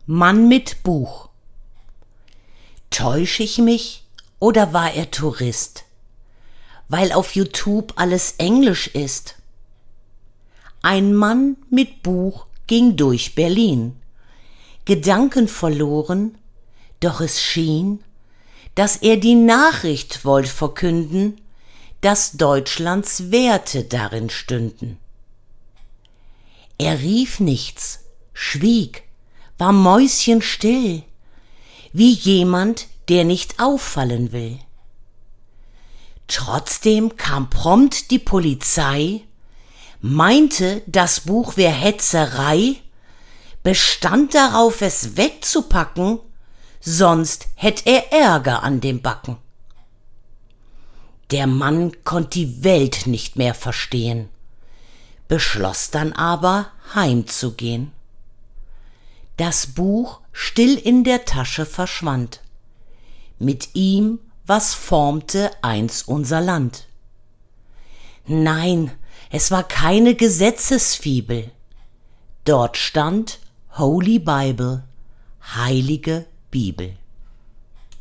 Mann mit Buch. Täusch ich mich oder war er Tourist? Weil auf YouTube alles Englisch ist. Ein Mann mit Buch ging durch Berlin, Gedanken verloren, doch es schien, dass er die Nachricht wollt verkünden, dass Deutschlands Werte darin stünden. Er rief nichts, schwieg, war mäuschenstill, wie jemand, der nicht auffallen will. Trotzdem kam prompt die Polizei, meinte, das Buch wär Hetzerei, bestand darauf, es wegzupacken, sonst hätt er Ärger an dem Backen. Der Mann konnt die Welt nicht mehr verstehen, beschloss dann aber, heimzugehen. Das Buch still in der Tasche verschwand. Mit ihm, was formte einst unser Land. Nein, es war keine Gesetzesfibel. Dort stand Holy Bible, heilige Bibel.